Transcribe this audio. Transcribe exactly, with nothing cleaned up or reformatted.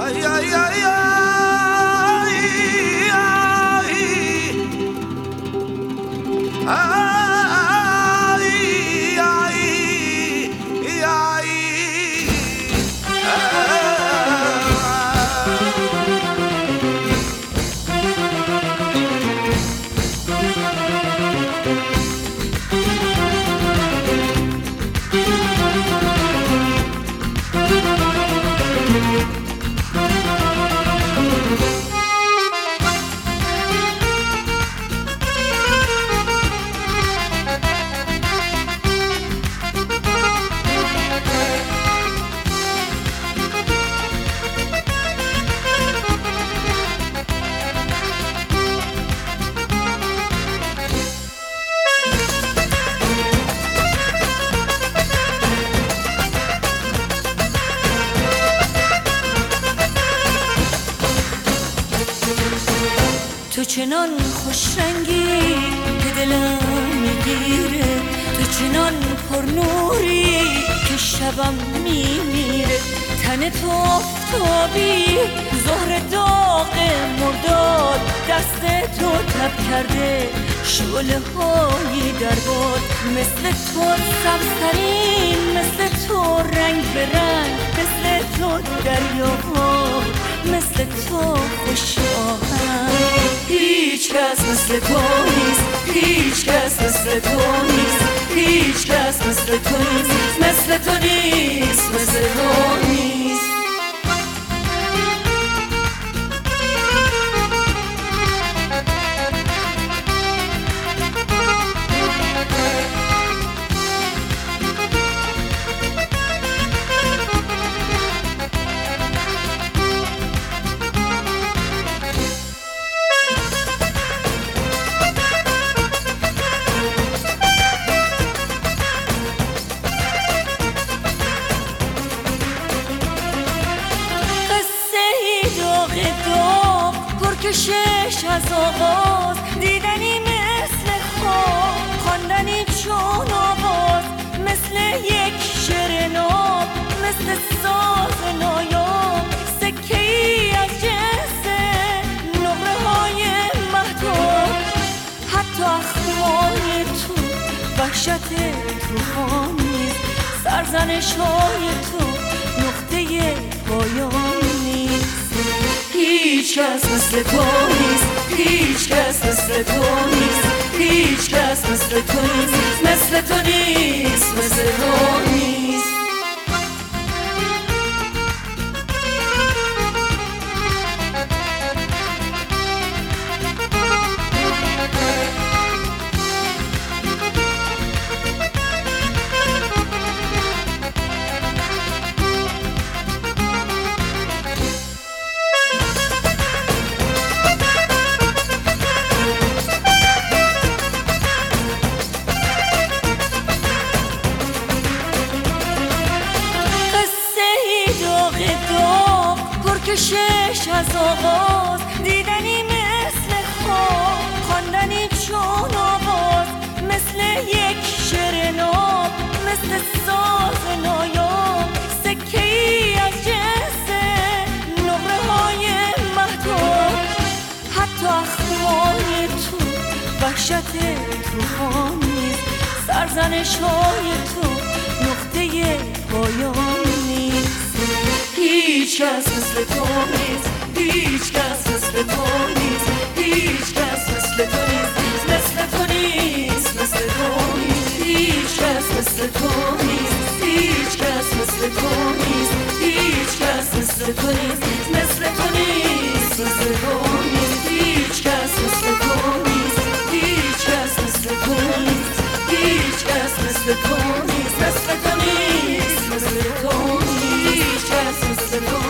ay, ay, ay, ay. تو چنان خوش رنگی که دلم میگیره، تو چنان پر نوری که شبم میمیره. تن تو آفتابی زهر داغ مرداد، دست تو تب کرده شعله هایی در باد. مثل تو سبزترین، مثل تو رنگ به رنگ، مثل تو دریاها، مثل تو خوش آهنگ. هیچ کس مثل تو نیست، هیچ کس مثل تو نیست، هیچ کس مثل تو نیست، مثل تو نیست، مثل تو نیست. کشش از آغاز دیدنی مثل خواب، خواندنی چون آواز مثل یک شعر ناب، مثل ساز نایاب سکه ای از جنس نقره های مهتاب. حتی اخمای تو وحشت توفان نیست، سرزنش های تو نقطه پایان نیست. هیچ کس مثل تو نیست، هیچ کس مثل تو نیست، هیچ کس مثل تو نیست، مثل تو نیست، مثل تو نیست. کشش از آغاز دیدنی مثل خواب، خواندنی چون آواز مثل یک شعر ناب، مثل ساز نایاب سکه ای از جنس نقره های مهتاب. حتی اخمای تو وحشت توفان نیست، سرزنش های تو نقطه پایان نیست. هیچ کس مثل تو نیست، هیچ کس مثل تو نیست، هیچ کس مثل تو نیست، مثل تو نیست، مثل تو نیست. هیچ کس مثل تو نیست، هیچ کس مثل تو نیست، هیچ کس مثل تو نیست، مثل تو نیست، مثل تو نیست. هیچ کس مثل تو نیست، هیچ کس مثل تو نیست، هیچ کس مثل تو نیست، مثل تو نیست، مثل تو نیست. هیچ کس مثل تو